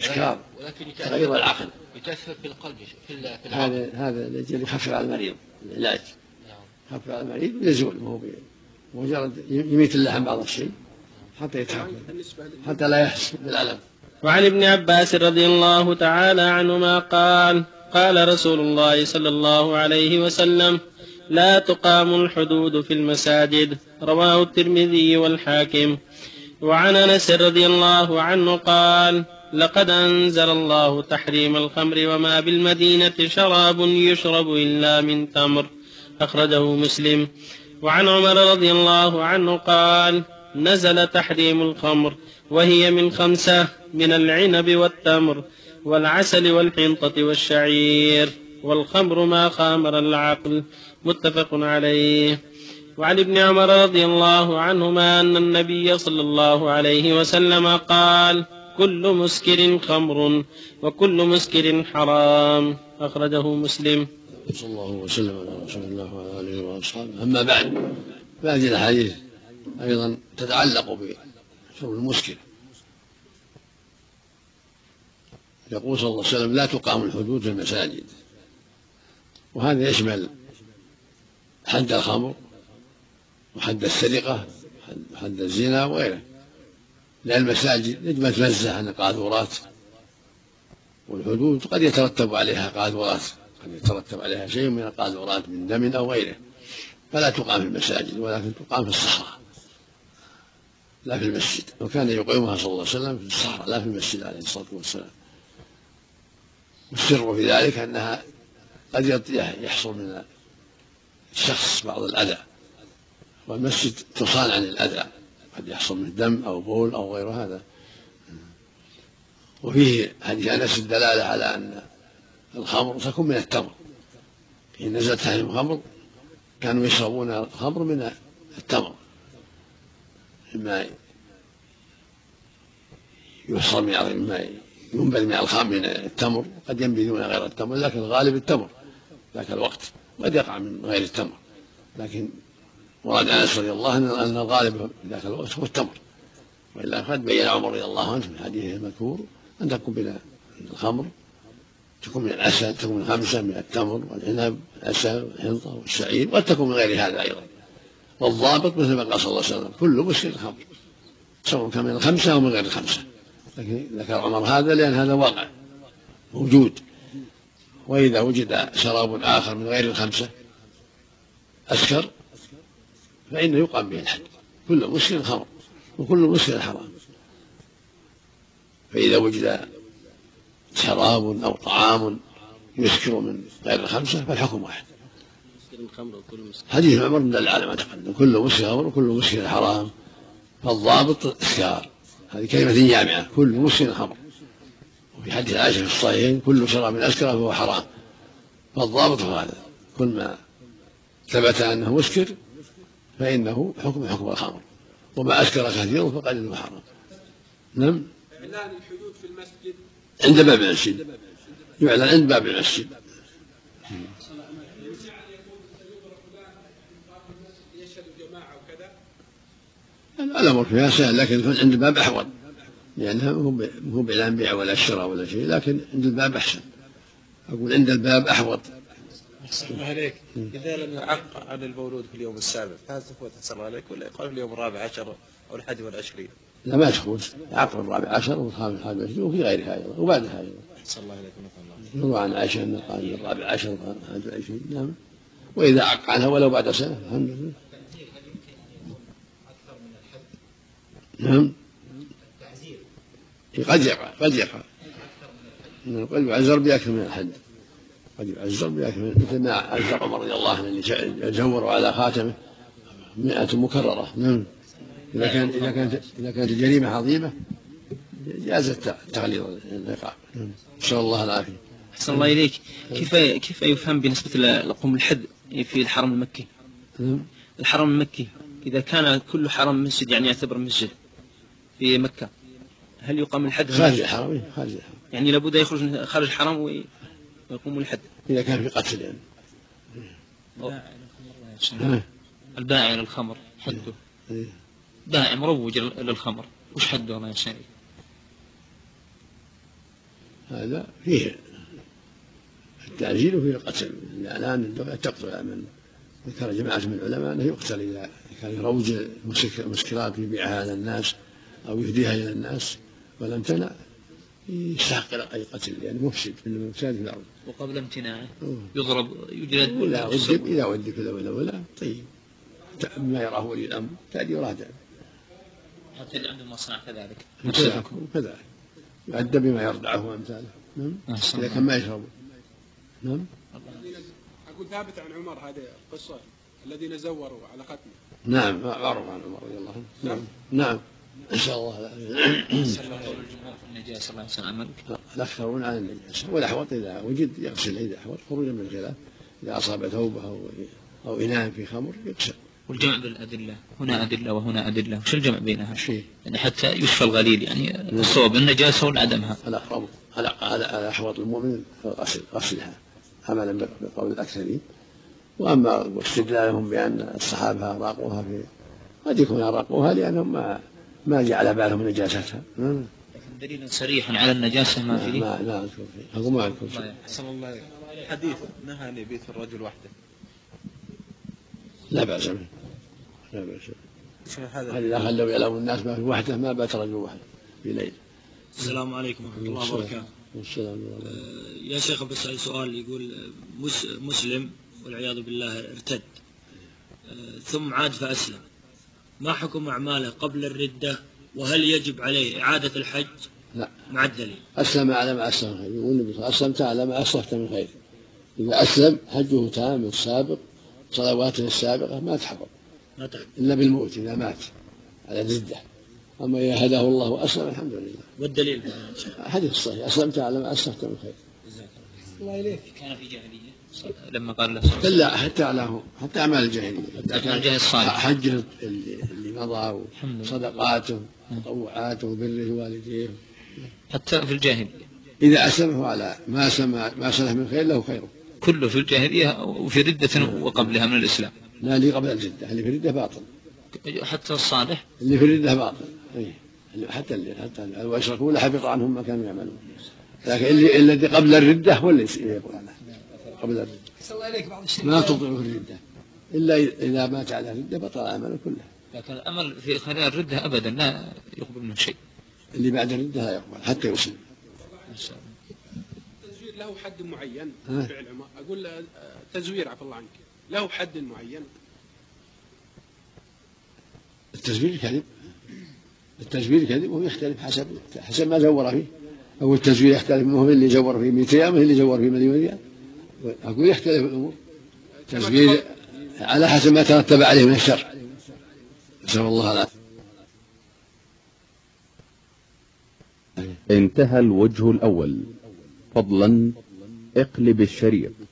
إسكار تغير العقل. يتأثر في القلب في العقل. هذا الذي يخفف على المريض العلاج. يخفف على المريض ويزول، مجرد يميت اللحم بعض الشيء حتى يتحمل حتى لا يحس بالألم. وعن ابن عباس رضي الله تعالى عنهما قال: قال رسول الله صلى الله عليه وسلم: لا تقام الحدود في المساجد. رواه الترمذي والحاكم. وعن أنس رضي الله عنه قال: لقد أنزل الله تحريم الخمر وما بالمدينة شراب يشرب إلا من تمر. أخرجه مسلم. وعن عمر رضي الله عنه قال: نزل تحريم الخمر وهي من 5: من العنب والتمر والعسل والحنطة والشعير، والخمر ما خامر العقل. متفق عليه. وعن ابن عمر رضي الله عنهما أن النبي صلى الله عليه وسلم قال: كل مسكر خمر وكل مسكر حرام. أخرجه مسلم. صلى الله وسلم على رسول الله وعلى آله وأصحابه. أما بعد، فهذه الأحاديث أيضا تتعلق بشرب المسكر. يقول صلى الله عليه وسلم: لا تقام الحدود في المساجد، وهذا يشمل حد الخمر وحد السرقة وحد الزنا وغيره، لأن المساجد يجب أن تنزه عن القاذورات، والحدود قد يترتب عليها قاذورات، قد يترتب عليها شيء من القاذورات من دم أو غيره، فلا تقام في المساجد ولكن تقام في الصحراء لا في المسجد. وكان يقيمها صلى الله عليه وسلم في الصحراء لا في المسجد عليه الصلاة والسلام. والسر في ذلك أنها قد يحصل من الشخص بعض الأذى، والمسجد تصان عن الأذى، قد يحصل من دم أو بول أو غير هذا. وفيه حديث أنس الدلالة على أن الخمر تكون من التمر. حين نزل تحريم الخمر كانوا يشربون الخمر من التمر، مما يشرب مما ينبذ من الخمر من التمر، قد ينبذون غير التمر، لكن الغالب التمر ذاك الوقت، قد يقع من غير التمر، لكن مراد أنس رضي الله عنه أن الغالب في ذاك الوقت هو التمر. وإلا قد بين عمر رضي الله عنه في حديثه المذكور أن تكون من الخمر، تكون من العسل، تكون من 5: من التمر والعنب والعسل والحنطة والشعير، وقد تكون من غير هذا أيضا. والضابط مثل ما قال صلى الله عليه وسلم: كل مسكر خمر، سواء كان من 5 أو من غير 5، لكن ذكر عمر هذا لأن هذا واقع موجود. وإذا وجد شراب آخر من غير 5 أسكر فإنه يقام به الحد. كل مسكر خمر وكل مسكر حرام. فإذا وجد شراب أو طعام يسكر من غير 5 فالحكم واحد. حديث عمر دل على ما تقدم: كل مسكر خمر وكل مسكر حرام. فالضابط إسكار، هذه كلمة جامعة: كل مسكر خمر. وفي حديث عائشة في الصحيحين: كل شراب أسكر فهو حرام. فالضابط هو هذا: كل ما ثبت أنه مسكر فإنه حكم الخمر، وما أسكر كثيره فقليله حرام. نعم. إعلان الحدود في المسجد عند باب المسجد، يعلن عند باب المسجد. الأمر فيها سهل، لكن يكون عند الباب أحوط، لأنها هو بإعلان بيع ولا شراء ولا شيء، لكن عند الباب أحسن. أقول عند الباب أحوط. أحسن عليك. إذا لم يعق عن المولود في اليوم السابع فهل تفوت أحسن عليك، ولا يقال في اليوم 14 أو 21؟ لا، ما تفوت، يعقب 14 والخامس 21 وفي غيرها أيضا وبعدها أيضا. أحسن الله عليك ونفع الله. يروى عن عائشة أنه قال 14 و21. نعم. وإذا عق عنها ولو بعد سنة الحمد لله. نعم. قد يقع قد يعزر بأكثر من الحد، قد يعزر بأكثر من، مثل ما عزر عمر رضي الله عنه اللي جوروا على خاتمه 100 مكررة. نعم. إذا كانت الجريمة عظيمة جاز التغليظ العقاب. نسأل الله العافية. أحسن الله إليك. كيف يفهم بالنسبة لقوم الحد في الحرم المكي؟ الحرم المكي إذا كان كل حرم مسجد، يعني يعتبر مسجد في مكة، هل يقام الحد خارج الحرم؟ يعني لابد يخرج خارج الحرم ويقوم الحد إذا كان في قتل يعني. البائع للخمر حده، بائع مروج للخمر وش حده الله يا شيخ؟ هذا فيه التعزير وفيه القتل، الآن الدولة تقتل من ذكر جماعة من العلماء أنه يقتل إذا كان يروج المسكرات ويبيعها على الناس أو يهديها إلى الناس ولم تنع يستحق أي قتل، يعني مفسد من المفساد في الأرض. وقبل امتناعه يضرب يجلد إذا ودي كذا ولا طيب ما يراه ولي الأمر تأدي ورادع. حتى اللي عنده مصنع كذلك كذلك يؤدى بما يرضعه وأمثاله. نعم إذا كان ما يشرب. نعم أقول ثابت عن عمر هذه القصة الذين زوروا على ختمه. نعم معروف عن عمر رضي الله عنه. نعم إن شاء الله لا. الجمهور في النجاسة الله يسلمك. الأكثرون عن النجاسة والأحوط إذا وجد يغسل إذا أحوط خروجا من الخلاف، إذا أصاب ثوبه أو إناء في خمر يغسل. والجمع بالأدلة هنا أدلة وهنا أدلة، وش الجمع بينها؟ شيء يعني حتى يشفى الغليل، يعني الصواب النجاسة والعدمها. الأقرب على أحوط المؤمن غسلها عملا بقول الأكثرين. وأما استدلالهم بأن الصحابة أراقوها قد يكون أراقوها لأنهم ما جعل بالهم نجاستها. لكن دليل صريح على النجاسة ما فيه. لا أذكر فيه. أقول ما أذكر شيء. حسن الله حديث نهى أن يبيت الرجل وحده. لا بأس به. لا بأس به. إذا خلوا يعلموا الناس ما في وحده ما بات رجل وحده في ليل. السلام عليكم ورحمة الله وبركاته. والسلام عليكم. يا شيخ بسأل سؤال، يقول مسلم والعياذ بالله ارتد ثم عاد فأسلم، ما حكم أعماله قبل الردة؟ وهل يجب عليه إعادة الحج؟ لا مع الدليل. أسلم على ما أسلم خير، يقول النبي صلى الله عليه وسلم أسلمت على ما أسلفت من خير. إذا أسلم حجه تام السابق صلواته السابقة ما تحفظ إلا بالموت إذا مات على الردة. أما إذا هداه الله وأسلم الحمد لله. والدليل حديث صحيح أسلمت على ما أسلفت من خير. الله إليك. كان في جاهلية لما قال له لا حتى أعمال الجاهلية، حتى حج اللي مضى وصدقاته وطوعاته وبره والديه حتى في الجاهلية إذا أسلمه على ما سلف من خير له خيره كله في الجاهلية وفي ردة وقبلها من الإسلام. لا اللي قبل الردة، اللي في الردة باطل. حتى الصالح اللي في الردة باطل. حتى وأشركوا لحبط عنهم ما كانوا يعملون. لكن الذي قبل الردة هو اللي يقول عنه قبل الردة. ما تطيع في الردة إلا إذا مات على الردة بطل عمله كله. لكن الأمل في خلال الردة أبدا لا يقبل منه شيء. اللي بعد الردة لا يقبل حتى يسلم. التزوير له حد معين فعل عمر. أقول تزوير عفى الله عنك له حد معين. التزوير كذب وهو يختلف حسب ما زور فيه. أو التزوير يختلف منه اللي زور فيه 200 ريال اللي زور فيه مليون ريال. أقول يختلف الأمور. التزوير على حسب ما ترتب عليه من الشر. نسأل الله العافية. انتهى الوجه الأول. فضلا اقلب الشريط.